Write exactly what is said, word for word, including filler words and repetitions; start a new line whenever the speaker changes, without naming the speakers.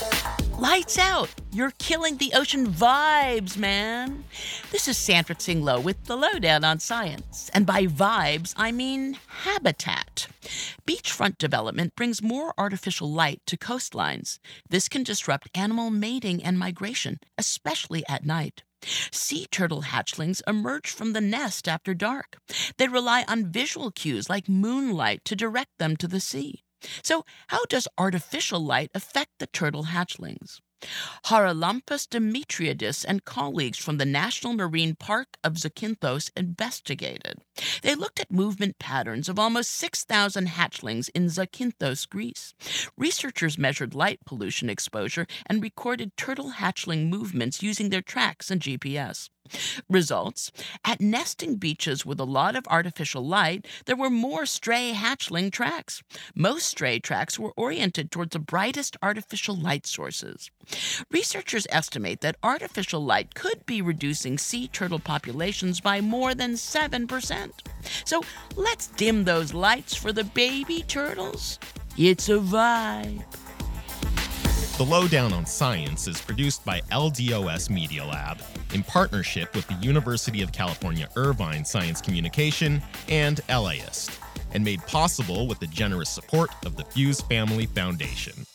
Lights out! You're killing the ocean vibes, man! This is Sandra Tsing Loh with the Lowdown on Science. And by vibes, I mean habitat. Beachfront development brings more artificial light to coastlines. This can disrupt animal mating and migration, especially at night. Sea turtle hatchlings emerge from the nest after dark. They rely on visual cues like moonlight to direct them to the sea. So, how does artificial light affect the turtle hatchlings? Haralampus Demetriadis and colleagues from the National Marine Park of Zakynthos investigated. They looked at movement patterns of almost six thousand hatchlings in Zakynthos, Greece. Researchers measured light pollution exposure and recorded turtle hatchling movements using their tracks and G P S. Results: at nesting beaches with a lot of artificial light, there were more stray hatchling tracks. Most stray tracks were oriented towards the brightest artificial light sources. Researchers estimate that artificial light could be reducing sea turtle populations by more than seven percent. So let's dim those lights for the baby turtles. It's a vibe.
The Lowdown on Science is produced by L D O S Media Lab in partnership with the University of California Irvine Science Communication and LAist, and made possible with the generous support of the Fuse Family Foundation.